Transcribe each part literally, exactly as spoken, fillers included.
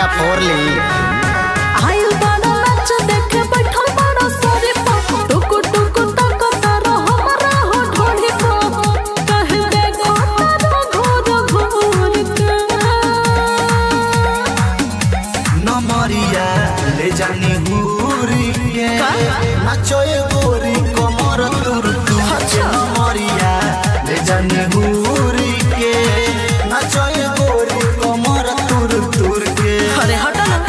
खटिया फोर ली। आइल बड़ा नाच देखे बैठल बड़ा सोरी पा टुकु टुकु तक तारो हमरा हो ढोली पा कह देखो तारो घोर घोर के नमरिया ले जानी हुरी के नाचोए गोरी कमर तुर तुर के नमरिया ले जानी हुरी के नाचोए गोरी कमर तुर तुर के। अरे हटा ना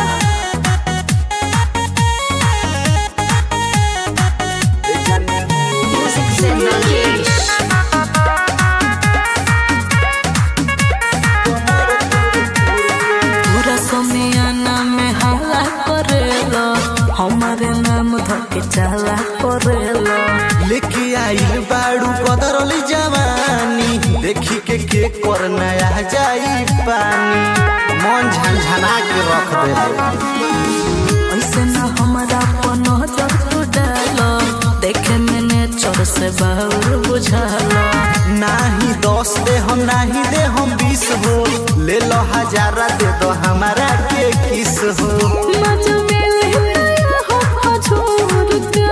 पूरा समियाना में हाला करेलो हमारे नाम धके चला करेलो लेके आइल बाड़ू कदरली जवानी देखी के के करना आ जाई पानी मन झनझना के रख दे। ऐसे ना हमारा पनो जब तू डालो देखे मैंने चोर से बाहर बुझालो नाही दस दे हम नाही दे हम बीस हो ले लो हजारा दे दो हमारा के किस हो। मजा मिले नया हो हजूर के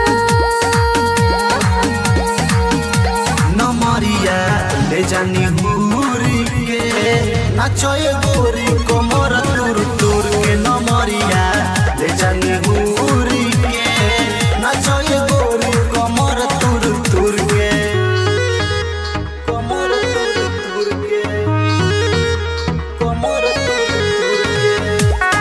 नमरिया ले जानी हुरी के नाचोए गोरी कमर तुर तुर के नमरिया ले जानी हुरी के नाचोए गोरी कमर तुर तुर के कमर तुर तुर के कमर तुर तुर के।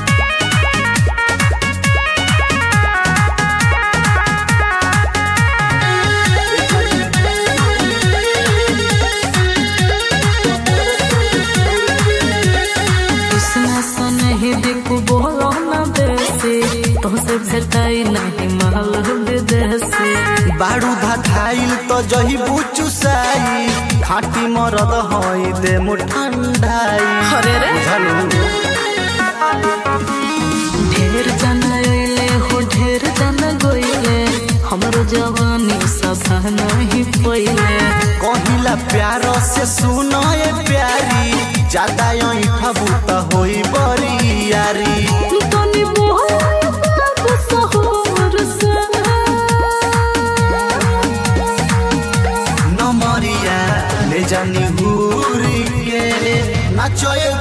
उसने सुने ही दिखू बोलो ना बेसी तुमसे भेटाई नहीं महल विदेशी बाड़ू धाइल तो जही बुचु साई खाटी मरद हई दे मुठंडाई। अरे रे ढेर जना अइले हो ढेर जना गइले हमरो जवानी सभा नहीं पइले कहिला प्यार से सुनो ये प्यारी ज्यादा यही खबूत होई बड़ी यारी। तनी बोल बात सहर से नमरिया ले जानी हुरी के नाचोए